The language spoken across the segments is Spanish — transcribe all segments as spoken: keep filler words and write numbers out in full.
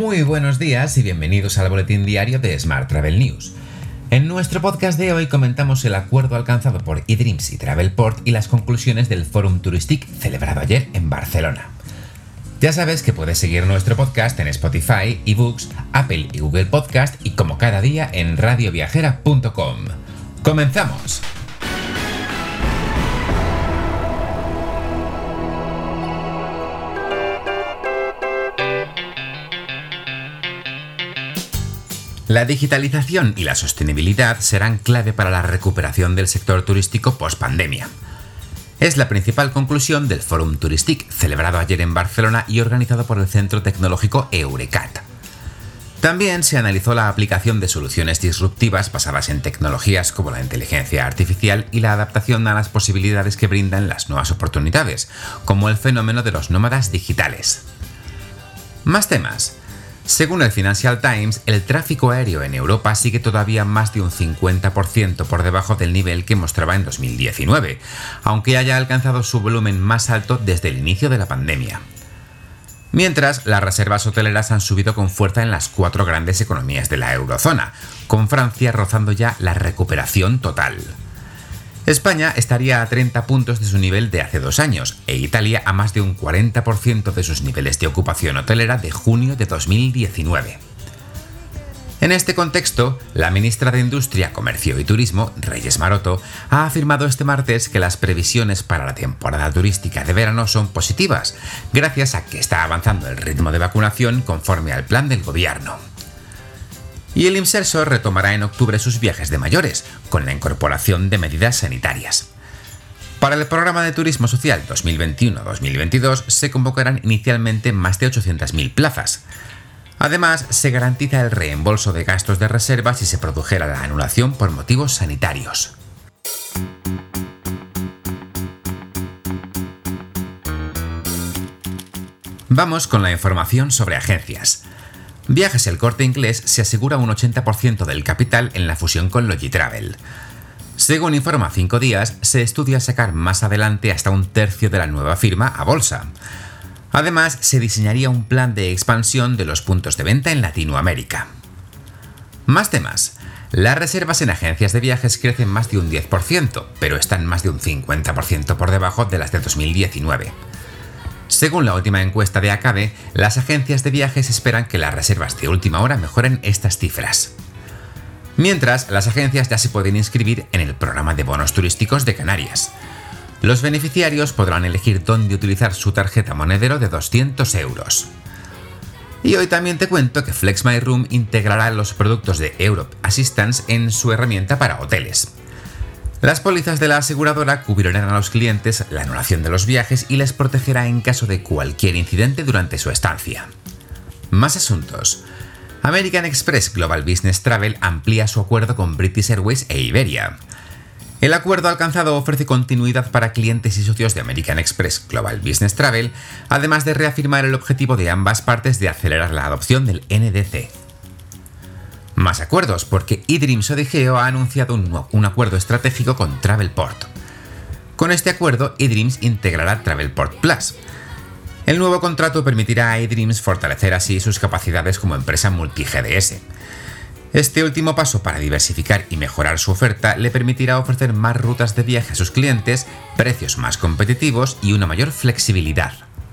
Muy buenos días y bienvenidos al boletín diario de Smart Travel News. En nuestro podcast de hoy comentamos el acuerdo alcanzado por eDreams y Travelport y las conclusiones del Fórum Touristique celebrado ayer en Barcelona. Ya sabes que puedes seguir nuestro podcast en Spotify, eBooks, Apple y Google Podcast y como cada día en radio viajera punto com. ¡Comenzamos! La digitalización y la sostenibilidad serán clave para la recuperación del sector turístico post-pandemia. Es la principal conclusión del Fórum Touristique, celebrado ayer en Barcelona y organizado por el centro tecnológico Eurecat. También se analizó la aplicación de soluciones disruptivas basadas en tecnologías como la inteligencia artificial y la adaptación a las posibilidades que brindan las nuevas oportunidades, como el fenómeno de los nómadas digitales. Más temas. Según el Financial Times, el tráfico aéreo en Europa sigue todavía más de un cincuenta por ciento por debajo del nivel que mostraba en dos mil diecinueve, aunque haya alcanzado su volumen más alto desde el inicio de la pandemia. Mientras, las reservas hoteleras han subido con fuerza en las cuatro grandes economías de la eurozona, con Francia rozando ya la recuperación total. España estaría a treinta puntos de su nivel de hace dos años e Italia a más de un cuarenta por ciento de sus niveles de ocupación hotelera de junio de dos mil diecinueve. En este contexto, la ministra de Industria, Comercio y Turismo, Reyes Maroto, ha afirmado este martes que las previsiones para la temporada turística de verano son positivas, gracias a que está avanzando el ritmo de vacunación conforme al plan del gobierno. Y el Imserso retomará en octubre sus viajes de mayores, con la incorporación de medidas sanitarias. Para el programa de turismo social dos mil veintiuno dos mil veintidós se convocarán inicialmente más de ochocientas mil plazas. Además, se garantiza el reembolso de gastos de reserva si se produjera la anulación por motivos sanitarios. Vamos con la información sobre agencias. Viajes El Corte Inglés se asegura un ochenta por ciento del capital en la fusión con Logitravel. Según informa Cinco Días, se estudia sacar más adelante hasta un tercio de la nueva firma a bolsa. Además, se diseñaría un plan de expansión de los puntos de venta en Latinoamérica. Más temas. Las reservas en agencias de viajes crecen más de un diez por ciento, pero están más de un cincuenta por ciento por debajo de las de dos mil diecinueve. Según la última encuesta de Acabe, las agencias de viajes esperan que las reservas de última hora mejoren estas cifras. Mientras, las agencias ya se pueden inscribir en el programa de bonos turísticos de Canarias. Los beneficiarios podrán elegir dónde utilizar su tarjeta monedero de doscientos euros. Y hoy también te cuento que FlexMyRoom integrará los productos de Europe Assistance en su herramienta para hoteles. Las pólizas de la aseguradora cubrirán a los clientes la anulación de los viajes y les protegerá en caso de cualquier incidente durante su estancia. Más asuntos. American Express Global Business Travel amplía su acuerdo con British Airways e Iberia. El acuerdo alcanzado ofrece continuidad para clientes y socios de American Express Global Business Travel, además de reafirmar el objetivo de ambas partes de acelerar la adopción del N D C. Más acuerdos, porque eDreams Odiseo ha anunciado un, un acuerdo estratégico con Travelport. Con este acuerdo, eDreams integrará Travelport Plus. El nuevo contrato permitirá a eDreams fortalecer así sus capacidades como empresa multi-G D S. Este último paso para diversificar y mejorar su oferta le permitirá ofrecer más rutas de viaje a sus clientes, precios más competitivos y una mayor flexibilidad.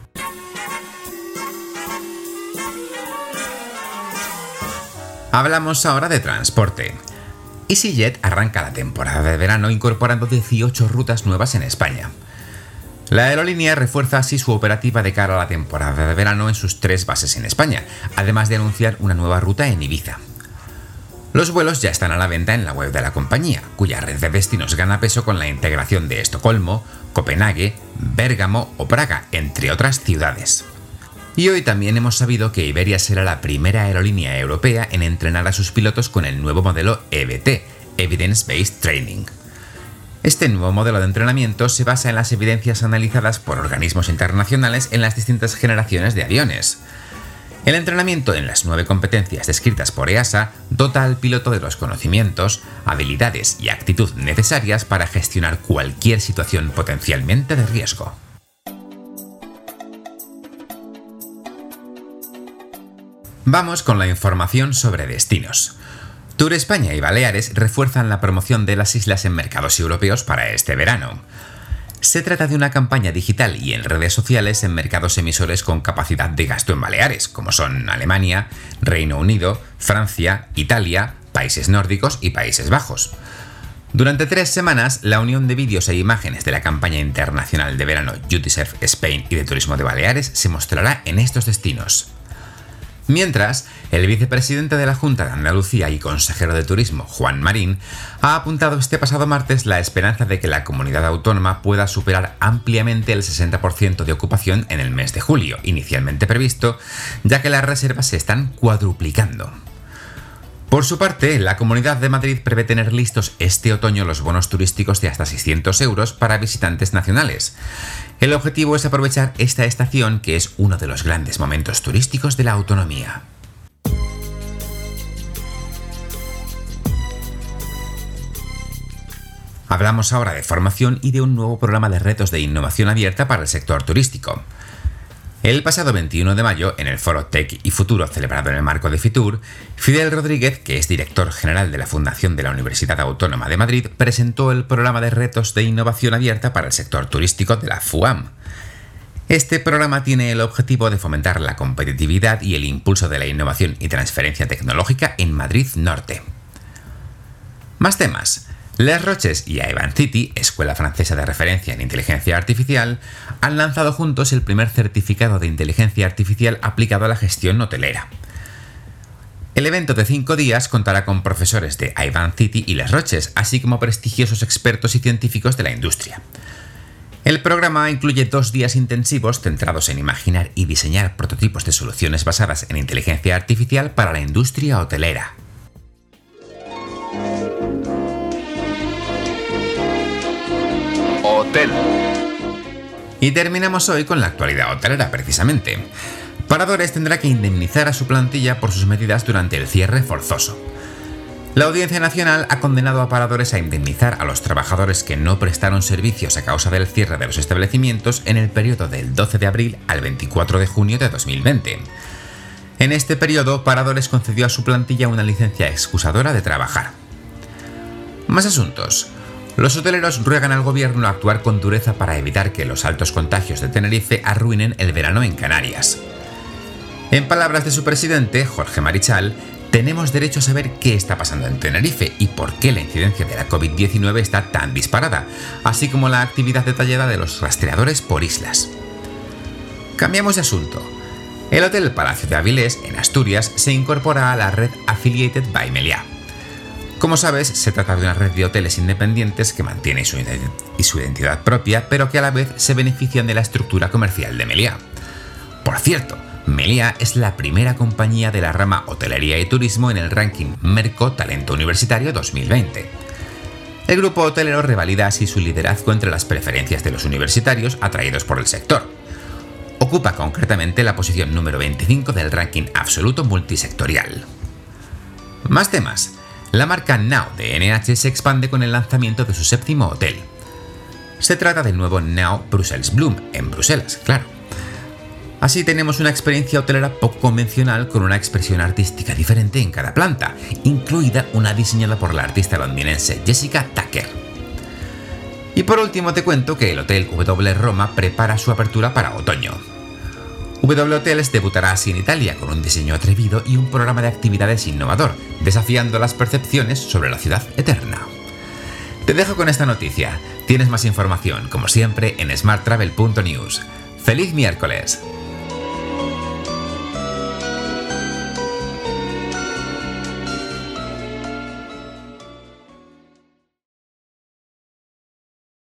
Hablamos ahora de transporte. EasyJet arranca la temporada de verano incorporando dieciocho rutas nuevas en España. La aerolínea refuerza así su operativa de cara a la temporada de verano en sus tres bases en España, además de anunciar una nueva ruta en Ibiza. Los vuelos ya están a la venta en la web de la compañía, cuya red de destinos gana peso con la integración de Estocolmo, Copenhague, Bérgamo o Praga, entre otras ciudades. Y hoy también hemos sabido que Iberia será la primera aerolínea europea en entrenar a sus pilotos con el nuevo modelo E B T, Evidence Based Training. Este nuevo modelo de entrenamiento se basa en las evidencias analizadas por organismos internacionales en las distintas generaciones de aviones. El entrenamiento en las nueve competencias descritas por E A S A dota al piloto de los conocimientos, habilidades y actitud necesarias para gestionar cualquier situación potencialmente de riesgo. Vamos con la información sobre destinos. Tour España y Baleares refuerzan la promoción de las islas en mercados europeos para este verano. Se trata de una campaña digital y en redes sociales en mercados emisores con capacidad de gasto en Baleares, como son Alemania, Reino Unido, Francia, Italia, países nórdicos y Países Bajos. Durante tres semanas, la unión de vídeos e imágenes de la campaña internacional de verano Youth-Surf Spain y de turismo de Baleares se mostrará en estos destinos. Mientras, el vicepresidente de la Junta de Andalucía y consejero de Turismo, Juan Marín, ha apuntado este pasado martes la esperanza de que la comunidad autónoma pueda superar ampliamente el sesenta por ciento de ocupación en el mes de julio, inicialmente previsto, ya que las reservas se están cuadruplicando. Por su parte, la Comunidad de Madrid prevé tener listos este otoño los bonos turísticos de hasta seiscientos euros para visitantes nacionales. El objetivo es aprovechar esta estación, que es uno de los grandes momentos turísticos de la autonomía. Hablamos ahora de formación y de un nuevo programa de retos de innovación abierta para el sector turístico. El pasado veintiuno de mayo, en el foro Tech y Futuro celebrado en el marco de Fitur, Fidel Rodríguez, que es director general de la Fundación de la Universidad Autónoma de Madrid, presentó el programa de retos de innovación abierta para el sector turístico de la FUAM. Este programa tiene el objetivo de fomentar la competitividad y el impulso de la innovación y transferencia tecnológica en Madrid Norte. Más temas. Les Roches y Ivan City, escuela francesa de referencia en inteligencia artificial, han lanzado juntos el primer certificado de inteligencia artificial aplicado a la gestión hotelera. El evento de cinco días contará con profesores de Ivan City y Les Roches, así como prestigiosos expertos y científicos de la industria. El programa incluye dos días intensivos centrados en imaginar y diseñar prototipos de soluciones basadas en inteligencia artificial para la industria hotelera. Hotel. Y terminamos hoy con la actualidad hotelera, precisamente. Paradores tendrá que indemnizar a su plantilla por sus medidas durante el cierre forzoso. La Audiencia Nacional ha condenado a Paradores a indemnizar a los trabajadores que no prestaron servicios a causa del cierre de los establecimientos en el periodo del doce de abril al veinticuatro de junio de dos mil veinte. En este periodo, Paradores concedió a su plantilla una licencia excusadora de trabajar. Más asuntos. Los hoteleros ruegan al gobierno a actuar con dureza para evitar que los altos contagios de Tenerife arruinen el verano en Canarias. En palabras de su presidente, Jorge Marichal, tenemos derecho a saber qué está pasando en Tenerife y por qué la incidencia de la COVID diecinueve está tan disparada, así como la actividad detallada de los rastreadores por islas. Cambiamos de asunto. El Hotel Palacio de Avilés, en Asturias, se incorpora a la red Affiliated by Meliá. Como sabes, se trata de una red de hoteles independientes que mantiene su, y su identidad propia, pero que a la vez se benefician de la estructura comercial de Meliá. Por cierto, Meliá es la primera compañía de la rama hotelería y turismo en el ranking Merco Talento Universitario dos mil veinte. El grupo hotelero revalida así su liderazgo entre las preferencias de los universitarios atraídos por el sector. Ocupa concretamente la posición número veinticinco del ranking absoluto multisectorial. Más temas. La marca Now de N H se expande con el lanzamiento de su séptimo hotel. Se trata del nuevo Now Brussels Bloom, en Bruselas, claro. Así tenemos una experiencia hotelera poco convencional con una expresión artística diferente en cada planta, incluida una diseñada por la artista londinense Jessica Tucker. Y por último te cuento que el Hotel W Roma prepara su apertura para otoño. W Hotels debutará así en Italia con un diseño atrevido y un programa de actividades innovador, desafiando las percepciones sobre la ciudad eterna. Te dejo con esta noticia. Tienes más información, como siempre, en smart travel punto news. ¡Feliz miércoles!